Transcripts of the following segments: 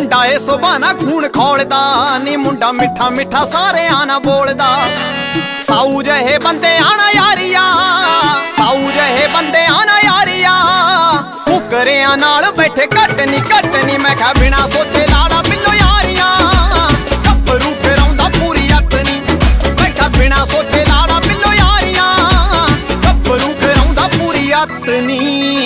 मुंडा ए सुबाना खून खोलदा नी मुंडा मिठा मिठा सारे आना बोलदा साऊ जहे बंदे आना यारिया साऊ जहे बंदे आना यारिया कुकरियां नाल बैठे घट नी मैं कहा बिना सोचे लाड़ा पिल्लो यारियां गब्बरू फिरौंदा पूरी अत नी मैं कहा बिना सोचे लाड़ा पिल्लो यारियां गब्बरू फिरौंदा पूरी अत नी।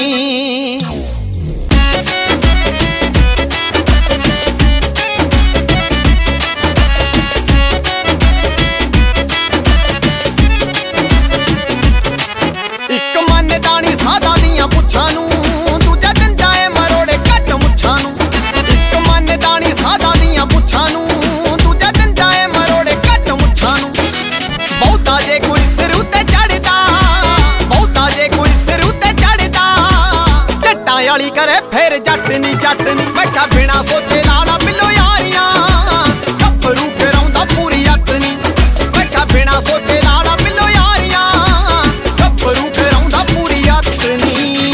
करे फिर जटनी बैठा बिना सोचे लाड़ा पिल्लो यारियां गब्बरू फिरौंदा पूरी अत नी बैठा बिना सोचे लाड़ा पिल्लो यारियां गब्बरू फिरौंदा पूरी अत नी।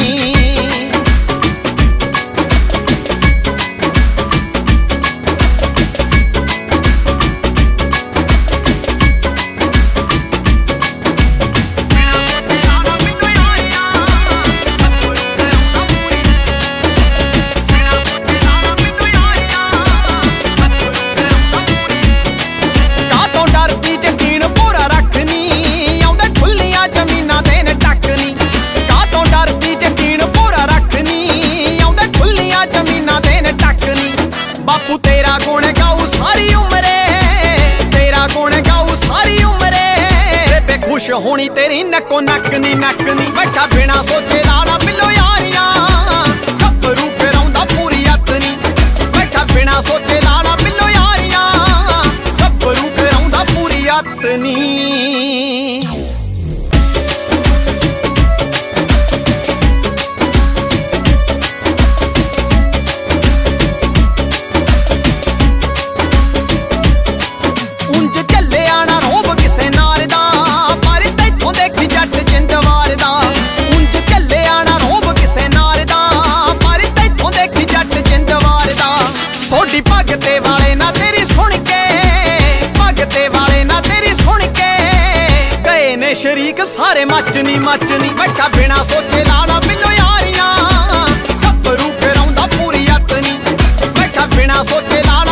बापू तेरा गुण गाऊ सारी उमरे तेरा गुण गाऊ सारी उमरे बेबे खुश होनी तेरी नक्को नकनी बैठा बिना सोचे लाड़ा पिल्लो यारियां गब्बरू फिरौंदा पूरी अत नी बैठा बिना सोचे लाड़ा पिल्लो यारियां गब्बरू फिरौंदा पूरी अत नी। भगते वाले ना तेरी सुन के भगते वाले ना तेरी सुन के गए ने शरीक सारे मचनी बैठा बिना सोचे लाड़ा पिल्लो यारियां गब्बरू फिरौंदा पूरी अत नी बैठा बिना सोचे लाड़ा